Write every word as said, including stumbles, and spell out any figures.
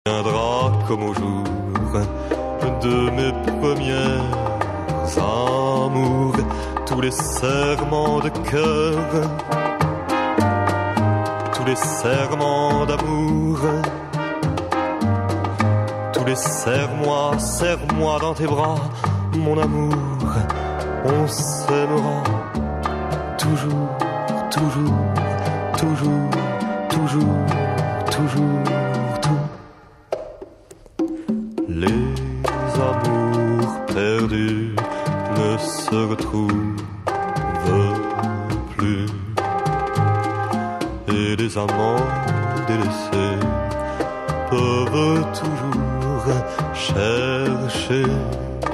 Viendra comme au jour de mes premières amours, tous les serments de cœur, tous les serments d'amour, tous les serre-moi, serre-moi dans tes bras, mon amour, on s'aimera toujours, toujours, toujours, toujours, toujours, tout. Les amours perdus ne se retrouvent plus, et les amants délaissés peuvent toujours chercher